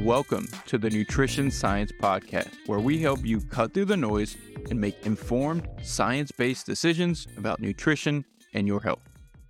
Welcome to the Nutrition Science Podcast, where we help you cut through the noise and make informed, science-based decisions about nutrition and your health.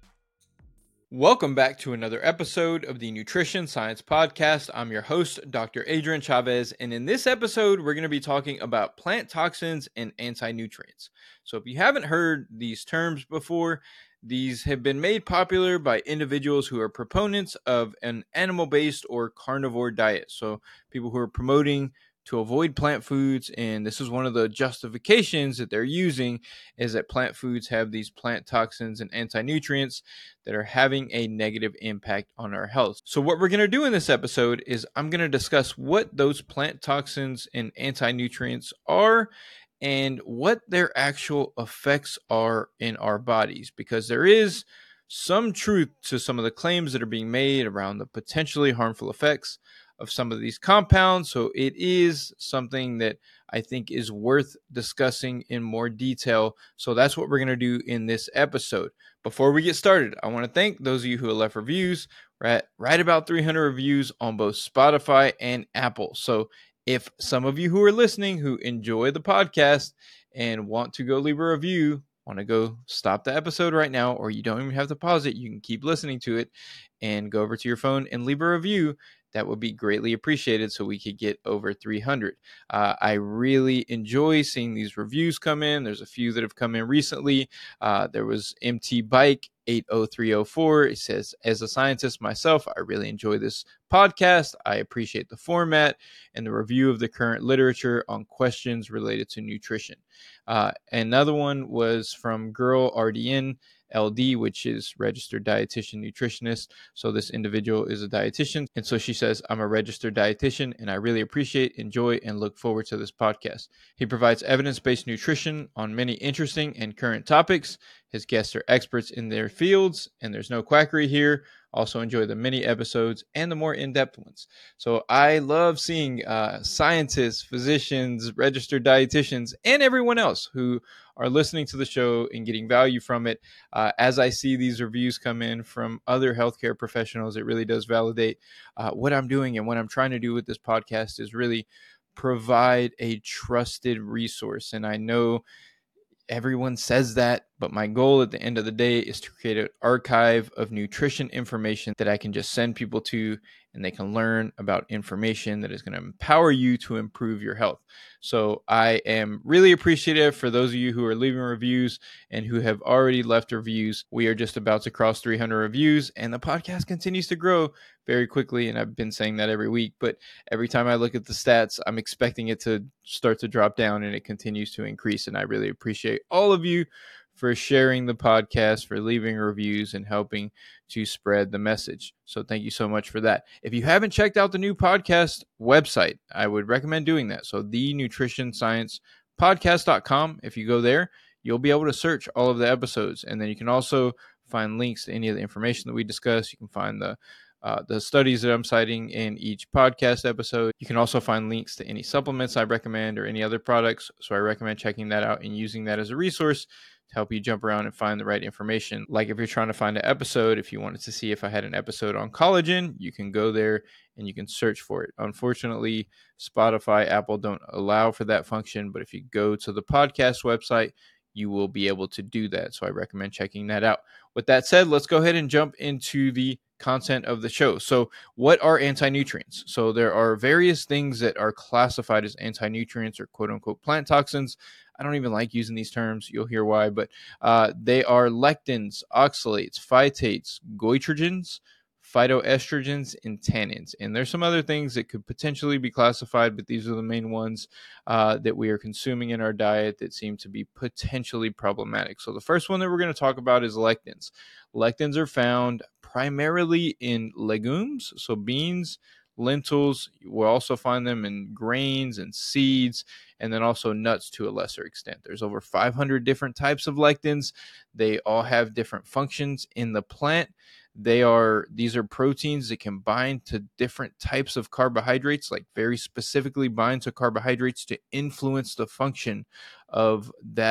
Welcome back to another episode of the Nutrition Science Podcast. I'm your host, Dr. Adrian Chavez, and in this episode, we're going to be talking about plant toxins and anti-nutrients. So if you haven't heard these terms before, these have been made popular by individuals who are proponents of an animal-based or carnivore diet. So people who are promoting to avoid plant foods, and this is one of the justifications that they're using, is that plant foods have these plant toxins and anti-nutrients that are having a negative impact on our health. So what we're going to do in this episode is I'm going to discuss what those plant toxins and anti-nutrients are and what their actual effects are in our bodies, because there is some truth to some of the claims that are being made around the potentially harmful effects of some of these compounds. So it is something that I think is worth discussing in more detail. So that's what we're going to do in this episode. Before we get started, I want to thank those of you who have left reviews. We're at right about 300 reviews on both Spotify and Apple. So if some of you who are listening who enjoy the podcast and want to go leave a review, want to go stop the episode right now, or you don't even have to pause it, you can keep listening to it and go over to your phone and leave a review. That would be greatly appreciated so we could get over 300. I really enjoy seeing these reviews come in. There's a few that have come in recently. There was MT Bike 80304. It says, as a scientist myself, I really enjoy this podcast. I appreciate the format and the review of the current literature on questions related to nutrition. Another one was from Girl RDN LD, which is registered dietitian nutritionist. So this individual is a dietitian. And so she says, I'm a registered dietitian and I really appreciate, enjoy, and look forward to this podcast. He provides evidence-based nutrition on many interesting and current topics. His guests are experts in their fields and there's no quackery here. Also enjoy the mini episodes and the more in-depth ones. So I love seeing scientists, physicians, registered dietitians, and everyone else who are listening to the show and getting value from it. As I see these reviews come in from other healthcare professionals, it really does validate what I'm doing, and what I'm trying to do with this podcast is really provide a trusted resource. And I know everyone says that, but my goal at the end of the day is to create an archive of nutrition information that I can just send people to, and they can learn about information that is going to empower you to improve your health. So I am really appreciative for those of you who are leaving reviews and who have already left reviews. We are just about to cross 300 reviews, and the podcast continues to grow very quickly. And I've been saying that every week, but every time I look at the stats, I'm expecting it to start to drop down, and it continues to increase. And I really appreciate all of you for sharing the podcast, for leaving reviews, and helping to spread the message. So thank you so much for that. If you haven't checked out the new podcast website, I would recommend doing that. So thenutritionsciencepodcast.com. If you go there, you'll be able to search all of the episodes. And then you can also find links to any of the information that we discuss. You can find the studies that I'm citing in each podcast episode. You can also find links to any supplements I recommend or any other products. So I recommend checking that out and using that as a resource to help you jump around and find the right information. Like if you're trying to find an episode, if you wanted to see if I had an episode on collagen, you can go there and you can search for it. Unfortunately, Spotify, Apple don't allow for that function, but if you go to the podcast website, you will be able to do that. So I recommend checking that out. With that said, let's go ahead and jump into the content of the show. So what are anti-nutrients? So there are various things that are classified as anti-nutrients or quote unquote plant toxins. I don't even like using these terms. You'll hear why, but they are lectins, oxalates, phytates, goitrogens, phytoestrogens, and tannins. And there's some other things that could potentially be classified, but these are the main ones that we are consuming in our diet that seem to be potentially problematic. So the first one that we're going to talk about is lectins. Lectins are found primarily in legumes, so beans, lentils. We'll also find them in grains and seeds, and then also nuts to a lesser extent. There's over 500 different types of lectins. They all have different functions in the plant. These are proteins that can bind to different types of carbohydrates, like very specifically bind to carbohydrates to influence the function of that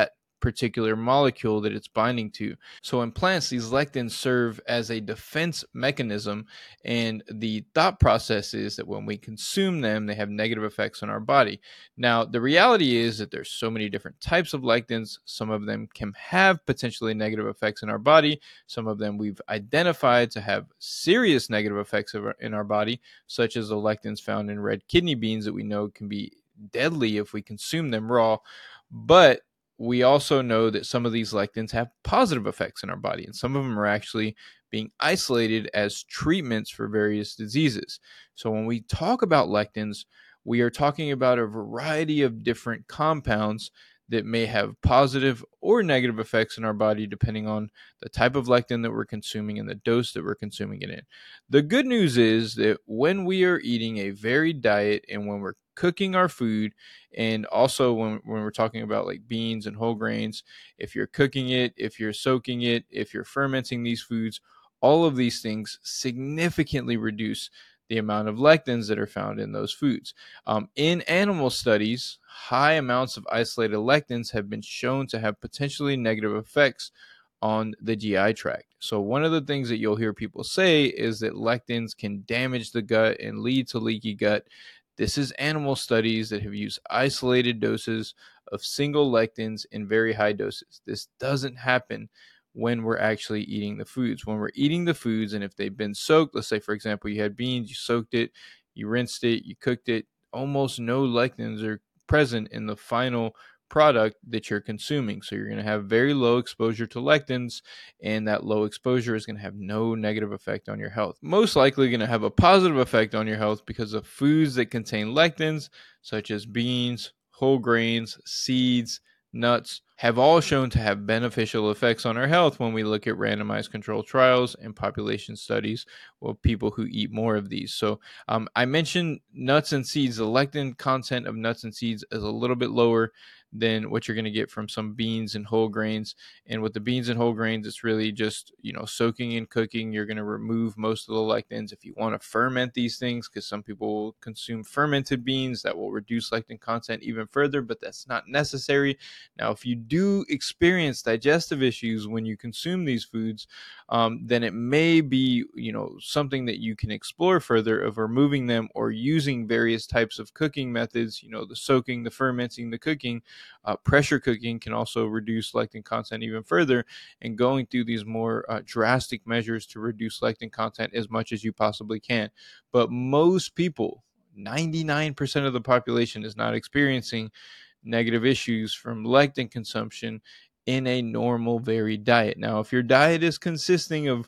particular molecule that it's binding to. So in plants, these lectins serve as a defense mechanism, and the thought process is that when we consume them, they have negative effects on our body. Now, the reality is that there's so many different types of lectins. Some of them can have potentially negative effects in our body. Some of them we've identified to have serious negative effects in our body, such as the lectins found in red kidney beans that we know can be deadly if we consume them raw. But we also know that some of these lectins have positive effects in our body, and some of them are actually being isolated as treatments for various diseases. So when we talk about lectins, we are talking about a variety of different compounds that may have positive or negative effects in our body depending on the type of lectin that we're consuming and the dose that we're consuming it in. The good news is that when we are eating a varied diet and when we're cooking our food, and also when we're talking about like beans and whole grains, if you're cooking it, if you're soaking it, if you're fermenting these foods, all of these things significantly reduce the amount of lectins that are found in those foods. In animal studies, high amounts of isolated lectins have been shown to have potentially negative effects on the GI tract. So one of the things that you'll hear people say is that lectins can damage the gut and lead to leaky gut. This is animal studies that have used isolated doses of single lectins in very high doses. This doesn't happen when we're actually eating the foods. When we're eating the foods, and if they've been soaked, let's say, for example, you had beans, you soaked it, you rinsed it, you cooked it, almost no lectins are present in the final product that you're consuming. So you're going to have very low exposure to lectins, and that low exposure is going to have no negative effect on your health. Most likely going to have a positive effect on your health because of foods that contain lectins, such as beans, whole grains, seeds, nuts, have all shown to have beneficial effects on our health when we look at randomized controlled trials and population studies of people who eat more of these. So I mentioned nuts and seeds. The lectin content of nuts and seeds is a little bit lower than what you're going to get from some beans and whole grains. And with the beans and whole grains, it's really just, soaking and cooking. You're going to remove most of the lectins. If you want to ferment these things, because some people will consume fermented beans, that will reduce lectin content even further, but that's not necessary. Now, if you do experience digestive issues when you consume these foods, then it may be, something that you can explore further of removing them or using various types of cooking methods, the soaking, the fermenting, the cooking. Pressure cooking can also reduce lectin content even further, and going through these more drastic measures to reduce lectin content as much as you possibly can. But most people, 99% of the population, is not experiencing negative issues from lectin consumption in a normal varied diet. Now, if your diet is consisting of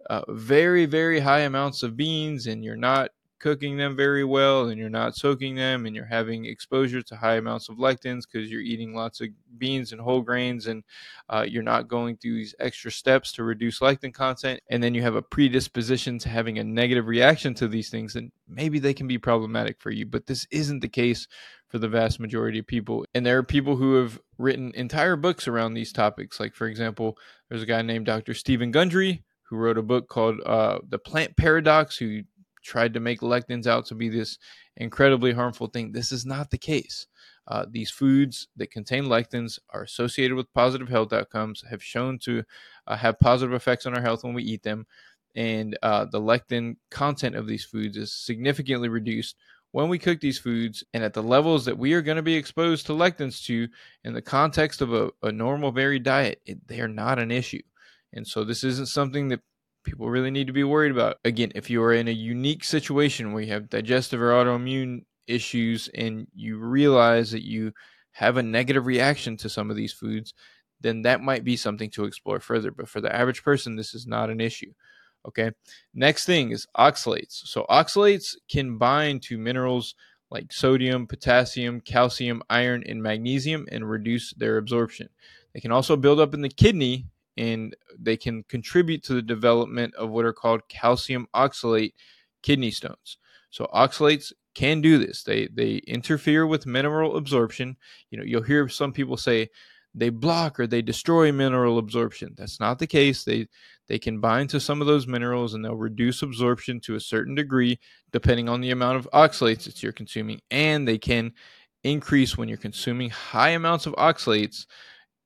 very, very high amounts of beans, and you're not cooking them very well, and you're not soaking them, and you're having exposure to high amounts of lectins because you're eating lots of beans and whole grains, and you're not going through these extra steps to reduce lectin content, and then you have a predisposition to having a negative reaction to these things, then maybe they can be problematic for you. But this isn't the case for the vast majority of people. And there are people who have written entire books around these topics. Like, for example, there's a guy named Dr. Stephen Gundry who wrote a book called The Plant Paradox, who tried to make lectins out to be this incredibly harmful thing. This is not the case. These foods that contain lectins are associated with positive health outcomes, have shown to have positive effects on our health when we eat them. And the lectin content of these foods is significantly reduced when we cook these foods, and at the levels that we are going to be exposed to lectins to in the context of a normal varied diet, they are not an issue. And so this isn't something that people really need to be worried about. Again, if you are in a unique situation where you have digestive or autoimmune issues and you realize that you have a negative reaction to some of these foods, then that might be something to explore further. But for the average person, this is not an issue. Okay. Next thing is oxalates. So oxalates can bind to minerals like sodium, potassium, calcium, iron, and magnesium and reduce their absorption. They can also build up in the kidney, and they can contribute to the development of what are called calcium oxalate kidney stones. So oxalates can do this. They interfere with mineral absorption. You'll hear some people say they block or they destroy mineral absorption. That's not the case. They can bind to some of those minerals, and they'll reduce absorption to a certain degree depending on the amount of oxalates that you're consuming. And they can increase when you're consuming high amounts of oxalates.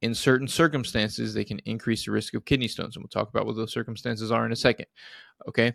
in certain circumstances, they can increase the risk of kidney stones. And we'll talk about what those circumstances are in a second. Okay.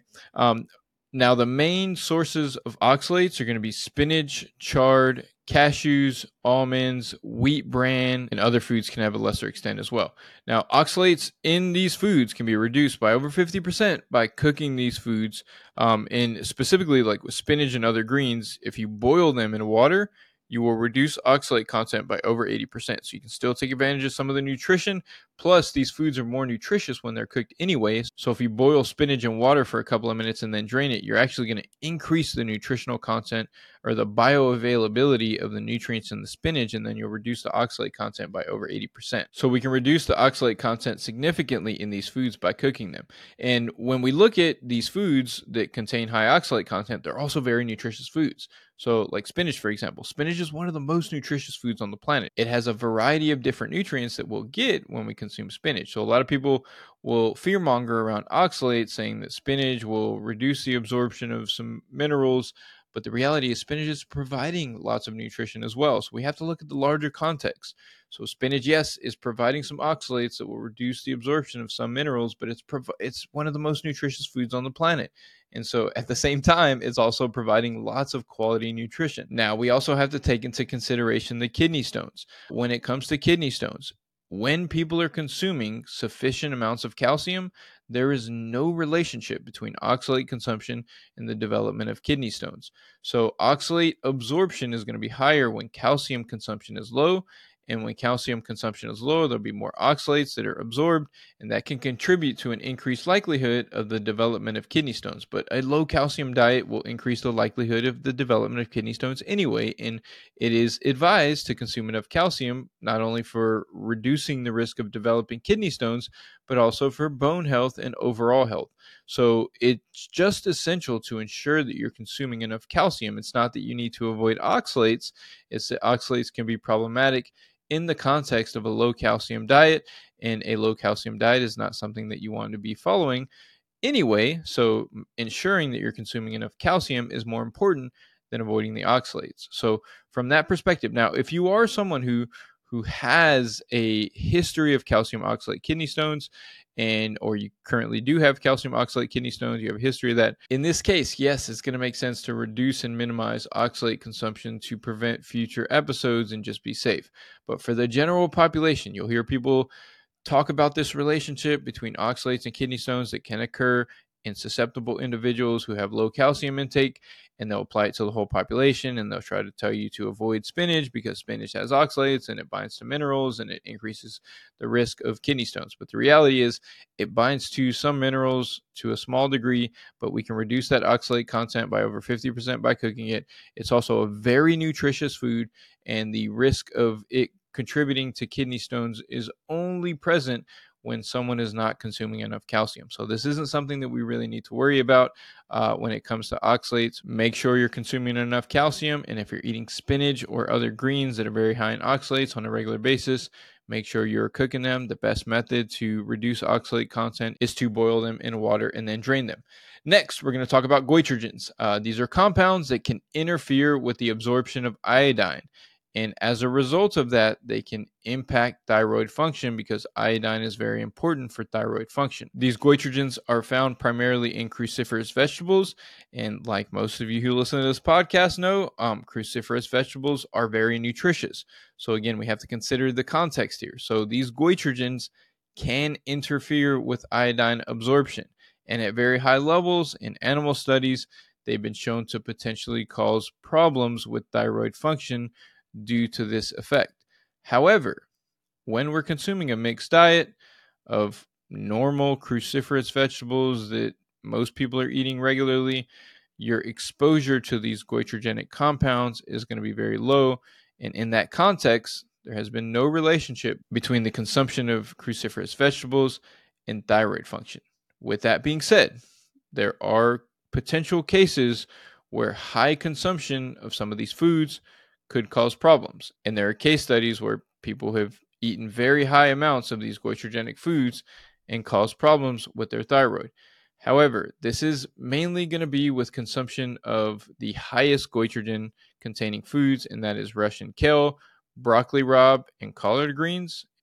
Now, the main sources of oxalates are going to be spinach, chard, cashews, almonds, wheat bran, and other foods can have a lesser extent as well. Now, oxalates in these foods can be reduced by over 50% by cooking these foods. And specifically, like with spinach and other greens, if you boil them in water, you will reduce oxalate content by over 80%. So you can still take advantage of some of the nutrition. Plus, these foods are more nutritious when they're cooked anyways. So if you boil spinach in water for a couple of minutes and then drain it, you're actually going to increase the nutritional content or the bioavailability of the nutrients in the spinach, and then you'll reduce the oxalate content by over 80%. So we can reduce the oxalate content significantly in these foods by cooking them. And when we look at these foods that contain high oxalate content, they're also very nutritious foods. So like spinach, for example, spinach is one of the most nutritious foods on the planet. It has a variety of different nutrients that we'll get when we consume spinach. So a lot of people will fearmonger around oxalate, saying that spinach will reduce the absorption of some minerals. But the reality is spinach is providing lots of nutrition as well. So we have to look at the larger context. So spinach, yes, is providing some oxalates that will reduce the absorption of some minerals, but it's one of the most nutritious foods on the planet. And so at the same time, it's also providing lots of quality nutrition. Now, we also have to take into consideration the kidney stones. When it comes to kidney stones, when people are consuming sufficient amounts of calcium, there is no relationship between oxalate consumption and the development of kidney stones. So oxalate absorption is going to be higher when calcium consumption is low. And when calcium consumption is low, there'll be more oxalates that are absorbed, and that can contribute to an increased likelihood of the development of kidney stones. But a low calcium diet will increase the likelihood of the development of kidney stones anyway, and it is advised to consume enough calcium, not only for reducing the risk of developing kidney stones, but also for bone health and overall health. So it's just essential to ensure that you're consuming enough calcium. It's not that you need to avoid oxalates, it's that oxalates can be problematic in the context of a low calcium diet, and a low calcium diet is not something that you want to be following anyway. So ensuring that you're consuming enough calcium is more important than avoiding the oxalates. So from that perspective, now if you are someone who has a history of calcium oxalate kidney stones, or you currently do have calcium oxalate kidney stones, you have a history of that. In this case, yes, it's going to make sense to reduce and minimize oxalate consumption to prevent future episodes and just be safe. But for the general population, you'll hear people talk about this relationship between oxalates and kidney stones that can occur in susceptible individuals who have low calcium intake, and they'll apply it to the whole population, and they'll try to tell you to avoid spinach because spinach has oxalates and it binds to minerals and it increases the risk of kidney stones. But the reality is it binds to some minerals to a small degree, but we can reduce that oxalate content by over 50% by cooking it. It's also a very nutritious food, and the risk of it contributing to kidney stones is only present when someone is not consuming enough calcium. So this isn't something that we really need to worry about when it comes to oxalates. Make sure you're consuming enough calcium, and if you're eating spinach or other greens that are very high in oxalates on a regular basis, make sure you're cooking them. The best method to reduce oxalate content is to boil them in water and then drain them. Next, we're going to talk about goitrogens. These are compounds that can interfere with the absorption of iodine. And as a result of that, they can impact thyroid function because iodine is very important for thyroid function. These goitrogens are found primarily in cruciferous vegetables. And like most of you who listen to this podcast know, cruciferous vegetables are very nutritious. So again, we have to consider the context here. So these goitrogens can interfere with iodine absorption. And at very high levels in animal studies, they've been shown to potentially cause problems with thyroid function due to this effect. However, when we're consuming a mixed diet of normal cruciferous vegetables that most people are eating regularly, your exposure to these goitrogenic compounds is going to be very low. And in that context, there has been no relationship between the consumption of cruciferous vegetables and thyroid function. With that being said, there are potential cases where high consumption of some of these foods could cause problems. And there are case studies where people have eaten very high amounts of these goitrogenic foods and caused problems with their thyroid. However, this is mainly going to be with consumption of the highest goitrogen containing foods, and that is Russian kale, broccoli rabe, and collard greens.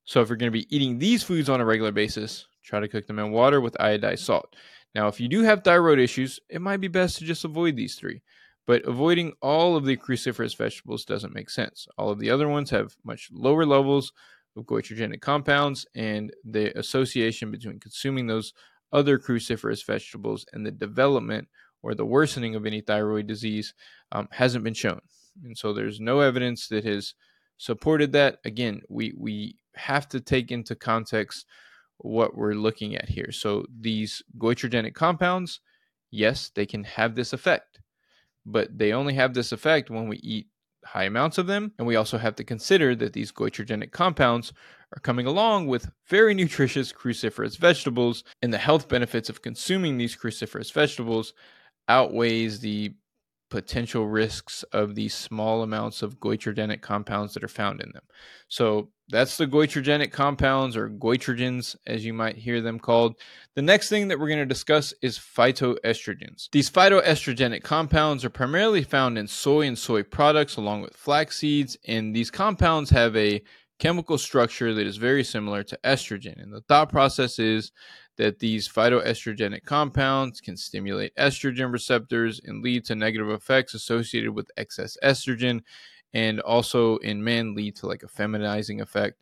So if you're going to be eating these foods on a regular basis, try to cook them in water with iodized salt. Now, if you do have thyroid issues, it might be best to just avoid these three. But avoiding all of the cruciferous vegetables doesn't make sense. All of the other ones have much lower levels of goitrogenic compounds, and the association between consuming those other cruciferous vegetables and the development or the worsening of any thyroid disease hasn't been shown. And so there's no evidence that has supported that. Again, we have to take into context what we're looking at here. So these goitrogenic compounds, yes, they can have this effect, but they only have this effect when we eat high amounts of them. And we also have to consider that these goitrogenic compounds are coming along with very nutritious cruciferous vegetables, and the health benefits of consuming these cruciferous vegetables outweighs the potential risks of these small amounts of goitrogenic compounds that are found in them. So that's the goitrogenic compounds, or goitrogens, as you might hear them called. The next thing that we're going to discuss is phytoestrogens. These phytoestrogenic compounds are primarily found in soy and soy products along with flax seeds, and these compounds have a chemical structure that is very similar to estrogen. And the thought process is that these phytoestrogenic compounds can stimulate estrogen receptors and lead to negative effects associated with excess estrogen, and also in men lead to like a feminizing effect.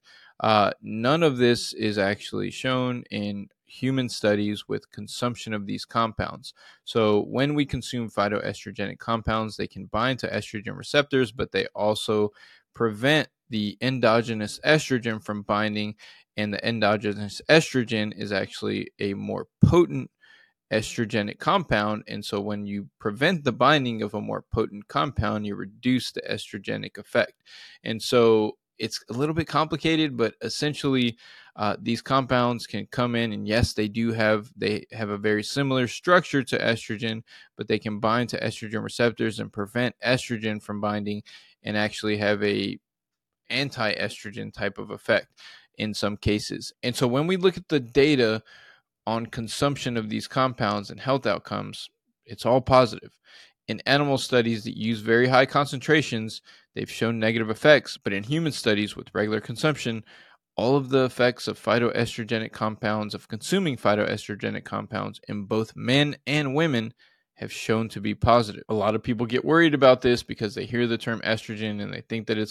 None of this is actually shown in human studies with consumption of these compounds. So when we consume phytoestrogenic compounds, they can bind to estrogen receptors, but they also prevent the endogenous estrogen from binding, and the endogenous estrogen is actually a more potent estrogenic compound. And so when you prevent the binding of a more potent compound, you reduce the estrogenic effect. And so it's a little bit complicated, but essentially these compounds can come in, and yes, they have a very similar structure to estrogen, but they can bind to estrogen receptors and prevent estrogen from binding, and actually have a anti-estrogen type of effect in some cases. And so when we look at the data on consumption of these compounds and health outcomes, it's all positive. In animal studies that use very high concentrations, they've shown negative effects, but in human studies with regular consumption, all of the effects of phytoestrogenic compounds, of consuming phytoestrogenic compounds in both men and women, have shown to be positive. A lot of people get worried about this because they hear the term estrogen and they think that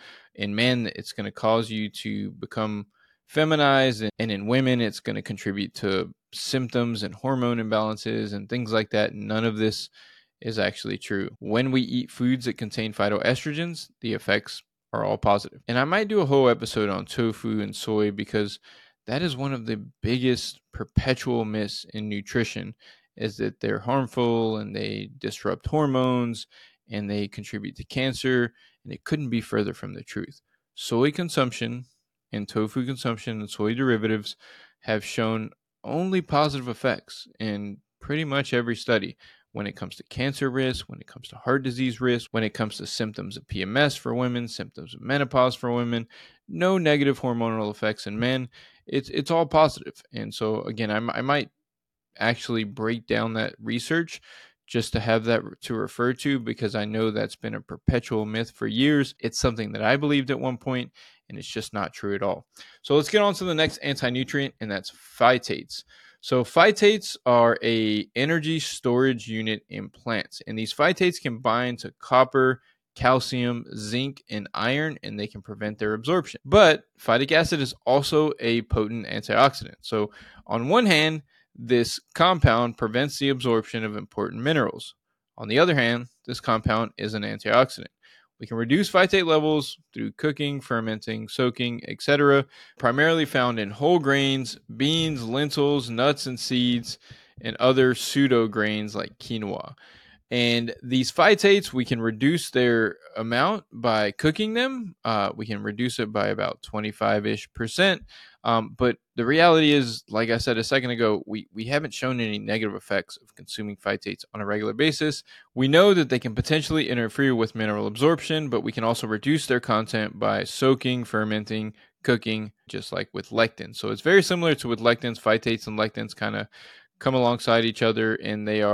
in men, it's going to cause you to become feminized, and in women, it's going to contribute to symptoms and hormone imbalances and things like that. None of this is actually true. When we eat foods that contain phytoestrogens, the effects are all positive. And I might do a whole episode on tofu and soy, because that is one of the biggest perpetual myths in nutrition, is that they're harmful and they disrupt hormones and they contribute to cancer, and it couldn't be further from the truth. Soy consumption and tofu consumption and soy derivatives have shown only positive effects in pretty much every study when it comes to cancer risk, when it comes to heart disease risk, when it comes to symptoms of PMS for women, symptoms of menopause for women. No negative hormonal effects in men. It's all positive. And so again, I might actually break down that research just to have that to refer to, because I know that's been a perpetual myth for years. It's something that I believed at one point, and it's just not true at all. So let's get on to the next anti-nutrient, and that's phytates. So phytates are a energy storage unit in plants, and these phytates can bind to copper, calcium, zinc, and iron, and they can prevent their absorption. But phytic acid is also a potent antioxidant. So on one hand, this compound prevents the absorption of important minerals. On the other hand, this compound is an antioxidant. We can reduce phytate levels through cooking, fermenting, soaking, etc., primarily found in whole grains, beans, lentils, nuts and seeds, and other pseudo grains like quinoa. And these phytates, we can reduce their amount by cooking them. We can reduce it by about 25-ish%. But the reality is, like I said a second ago, we haven't shown any negative effects of consuming phytates on a regular basis. We know that they can potentially interfere with mineral absorption, but we can also reduce their content by soaking, fermenting, cooking, just like with lectins. So it's very similar to with lectins. Phytates and lectins kind of come alongside each other, and they are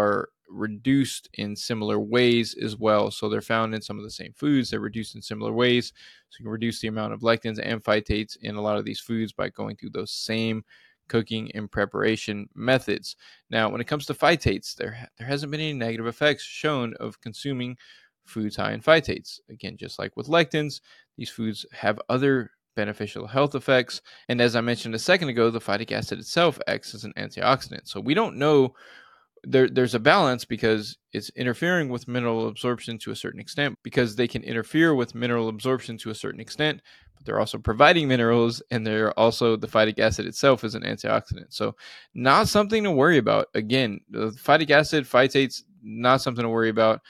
reduced in similar ways as well. So they're found in some of the same foods. They're reduced in similar ways. So you can reduce the amount of lectins and phytates in a lot of these foods by going through those same cooking and preparation methods. Now, when it comes to phytates, there hasn't been any negative effects shown of consuming foods high in phytates. Again, just like with lectins, these foods have other beneficial health effects. And as I mentioned a second ago, the phytic acid itself acts as an antioxidant. So we don't know, there's a balance because it's interfering with mineral absorption to a certain extent, because they can interfere with mineral absorption to a certain extent, but they're also providing minerals, and they're also, the phytic acid itself is an antioxidant. So not something to worry about. Again, the phytic acid, phytates, not something to worry about.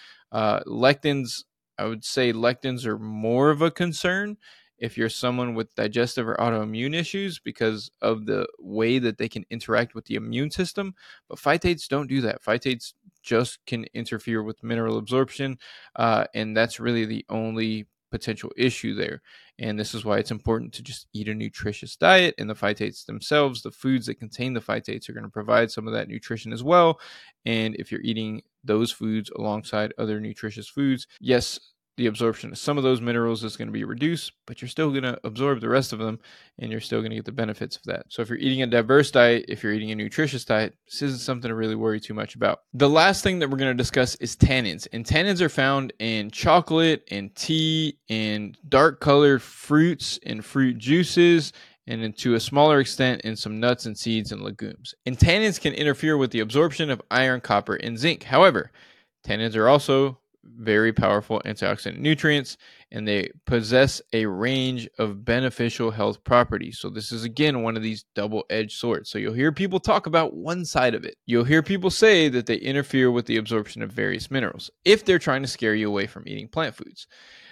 Lectins, I would say lectins are more of a concern if you're someone with digestive or autoimmune issues, because of the way that they can interact with the immune system. But phytates don't do that. Phytates just can interfere with mineral absorption, and that's really the only potential issue there. And this is why it's important to just eat a nutritious diet. And the phytates themselves, the foods that contain the phytates, are going to provide some of that nutrition as well. And if you're eating those foods alongside other nutritious foods, yes, the absorption of some of those minerals is going to be reduced, but you're still going to absorb the rest of them, and you're still going to get the benefits of that. So if you're eating a diverse diet, if you're eating a nutritious diet, this isn't something to really worry too much about. The last thing that we're going to discuss is tannins. And tannins are found in chocolate and tea and dark colored fruits and fruit juices, and to a smaller extent in some nuts and seeds and legumes. And tannins can interfere with the absorption of iron, copper, and zinc. However, tannins are also very powerful antioxidant nutrients, and they possess a range of beneficial health properties. So this is, again, one of these double-edged swords. So you'll hear people talk about one side of it. You'll hear people say that they interfere with the absorption of various minerals if they're trying to scare you away from eating plant foods.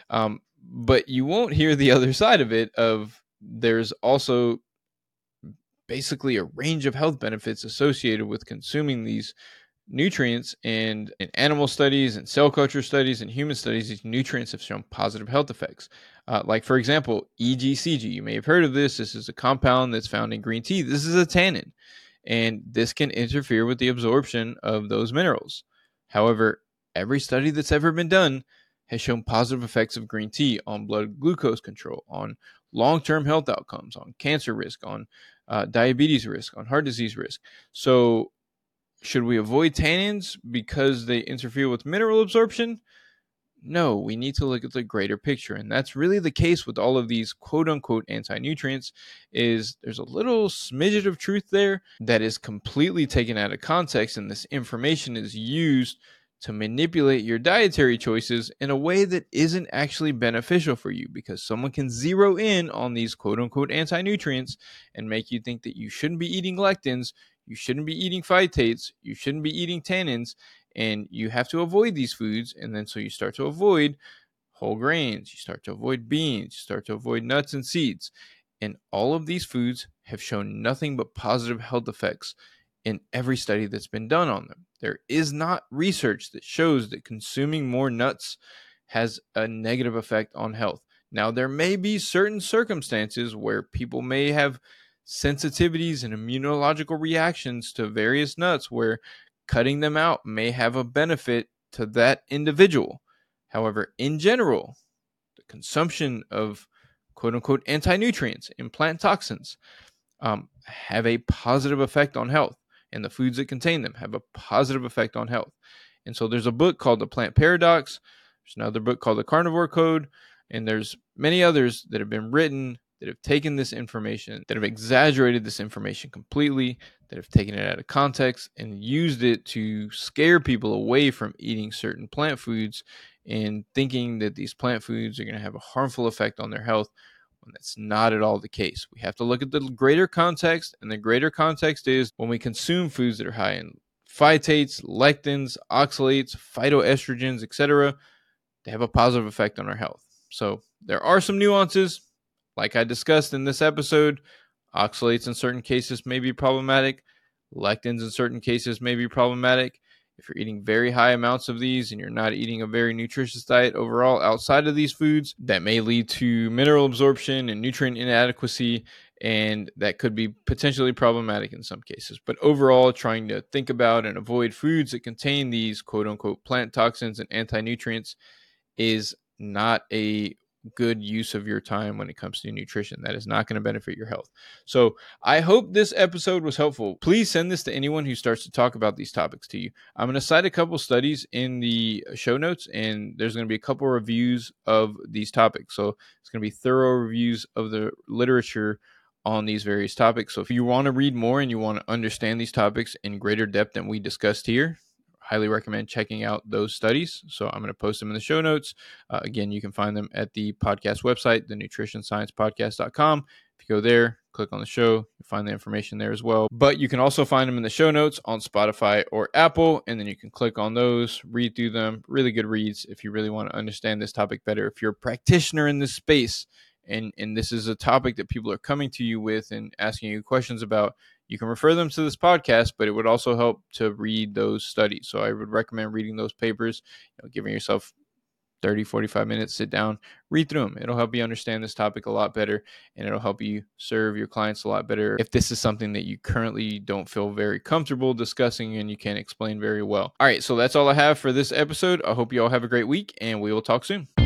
But you won't hear the other side of it, of there's also basically a range of health benefits associated with consuming these nutrients. And in animal studies and cell culture studies and human studies, these nutrients have shown positive health effects. Like, for example, EGCG. You may have heard of this. This is a compound that's found in green tea. This is a tannin, and this can interfere with the absorption of those minerals. However, every study that's ever been done has shown positive effects of green tea on blood glucose control, on long-term health outcomes, on cancer risk, on diabetes risk, on heart disease risk. So should we avoid tannins because they interfere with mineral absorption? No, we need to look at the greater picture. And that's really the case with all of these quote-unquote anti-nutrients, is there's a little smidget of truth there that is completely taken out of context, and this information is used to manipulate your dietary choices in a way that isn't actually beneficial for you, because someone can zero in on these quote-unquote anti-nutrients and make you think that you shouldn't be eating lectins, you shouldn't be eating phytates, you shouldn't be eating tannins, and you have to avoid these foods. And then so you start to avoid whole grains, you start to avoid beans, you start to avoid nuts and seeds. And all of these foods have shown nothing but positive health effects in every study that's been done on them. There is not research that shows that consuming more nuts has a negative effect on health. Now, there may be certain circumstances where people may have sensitivities and immunological reactions to various nuts where cutting them out may have a benefit to that individual. However, in general, the consumption of quote-unquote anti-nutrients and plant toxins have a positive effect on health, and the foods that contain them have a positive effect on health. And so there's a book called The Plant Paradox. There's another book called The Carnivore Code, and there's many others that have been written that have taken this information, that have exaggerated this information completely, that have taken it out of context and used it to scare people away from eating certain plant foods and thinking that these plant foods are going to have a harmful effect on their health, when that's not at all the case. We have to look at the greater context, and the greater context is when we consume foods that are high in phytates, lectins, oxalates, phytoestrogens, etc., they have a positive effect on our health. So there are some nuances. Like I discussed in this episode, oxalates in certain cases may be problematic. Lectins in certain cases may be problematic. If you're eating very high amounts of these and you're not eating a very nutritious diet overall outside of these foods, that may lead to mineral absorption and nutrient inadequacy. and that could be potentially problematic in some cases. But overall, trying to think about and avoid foods that contain these quote unquote plant toxins and anti-nutrients is not a good use of your time when it comes to nutrition. That is not going to benefit your health. So I hope this episode was helpful. Please send this to anyone who starts to talk about these topics to you. I'm going to cite a couple studies in the show notes, and there's going to be a couple reviews of these topics. So it's going to be thorough reviews of the literature on these various topics. So if you want to read more and you want to understand these topics in greater depth than we discussed here, highly recommend checking out those studies. So I'm going to post them in the show notes. Again, you can find them at the podcast website, thenutritionsciencepodcast.com. If you go there, click on the show, you'll find the information there as well. But you can also find them in the show notes on Spotify or Apple, and then you can click on those, read through them. Really good reads if you really want to understand this topic better. If you're a practitioner in this space, and this is a topic that people are coming to you with and asking you questions about, you can refer them to this podcast, but it would also help to read those studies. So I would recommend reading those papers, giving yourself 30, 45 minutes, sit down, read through them. It'll help you understand this topic a lot better, and it'll help you serve your clients a lot better if this is something that you currently don't feel very comfortable discussing and you can't explain very well. All right, so that's all I have for this episode. I hope you all have a great week, and we will talk soon.